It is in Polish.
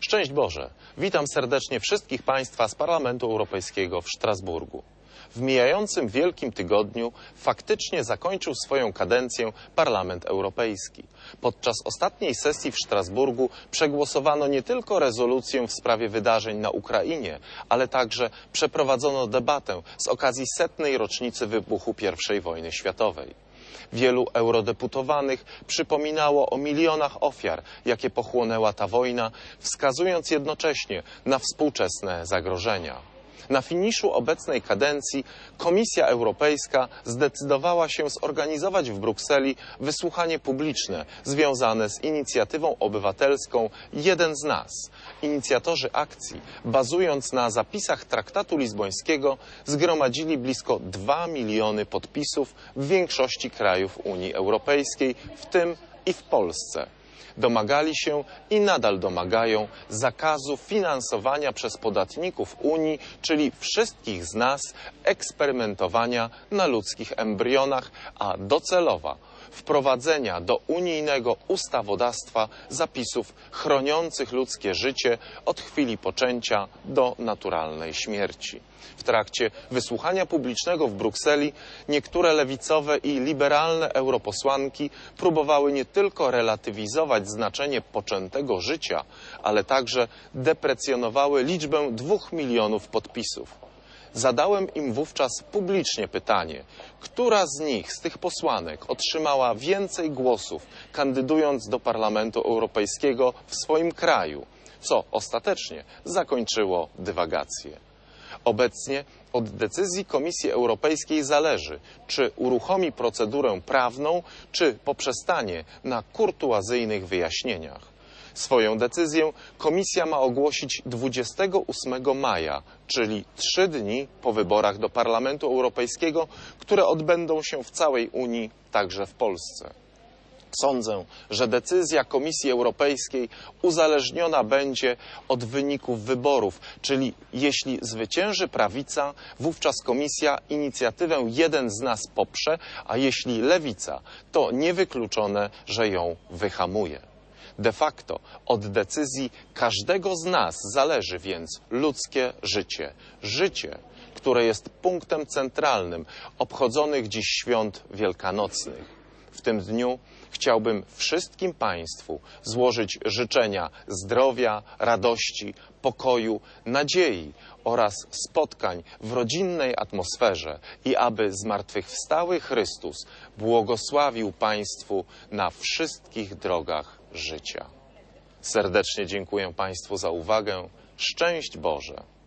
Szczęść Boże! Witam serdecznie wszystkich Państwa z Parlamentu Europejskiego w Strasburgu. W mijającym Wielkim Tygodniu faktycznie zakończył swoją kadencję Parlament Europejski. Podczas ostatniej sesji w Strasburgu przegłosowano nie tylko rezolucję w sprawie wydarzeń na Ukrainie, ale także przeprowadzono debatę z okazji 100. rocznicy wybuchu I wojny światowej. Wielu eurodeputowanych przypominało o milionach ofiar, jakie pochłonęła ta wojna, wskazując jednocześnie na współczesne zagrożenia. Na finiszu obecnej kadencji Komisja Europejska zdecydowała się zorganizować w Brukseli wysłuchanie publiczne związane z inicjatywą obywatelską Jeden z nas. Inicjatorzy akcji, bazując na zapisach traktatu lizbońskiego, zgromadzili blisko 2 miliony podpisów w większości krajów Unii Europejskiej, w tym i w Polsce. Domagali się i nadal domagają zakazu finansowania przez podatników Unii, czyli wszystkich z nas, eksperymentowania na ludzkich embrionach, a docelowa wprowadzenia do unijnego ustawodawstwa zapisów chroniących ludzkie życie od chwili poczęcia do naturalnej śmierci. W trakcie wysłuchania publicznego w Brukseli niektóre lewicowe i liberalne europosłanki próbowały nie tylko relatywizować znaczenie poczętego życia, ale także deprecjonowały liczbę 2 milionów podpisów. Zadałem im wówczas publicznie pytanie, która z nich, z tych posłanek, otrzymała więcej głosów, kandydując do Parlamentu Europejskiego w swoim kraju, co ostatecznie zakończyło dywagację. Obecnie od decyzji Komisji Europejskiej zależy, czy uruchomi procedurę prawną, czy poprzestanie na kurtuazyjnych wyjaśnieniach. Swoją decyzję Komisja ma ogłosić 28 maja, czyli 3 dni po wyborach do Parlamentu Europejskiego, które odbędą się w całej Unii, także w Polsce. Sądzę, że decyzja Komisji Europejskiej uzależniona będzie od wyników wyborów, czyli jeśli zwycięży prawica, wówczas Komisja inicjatywę Jeden z nas poprze, a jeśli lewica, to niewykluczone, że ją wyhamuje. De facto od decyzji każdego z nas zależy więc ludzkie życie. Życie, które jest punktem centralnym obchodzonych dziś świąt wielkanocnych. W tym dniu chciałbym wszystkim Państwu złożyć życzenia zdrowia, radości, pokoju, nadziei oraz spotkań w rodzinnej atmosferze i aby zmartwychwstały Chrystus błogosławił Państwu na wszystkich drogach życia. Serdecznie dziękuję Państwu za uwagę. Szczęść Boże!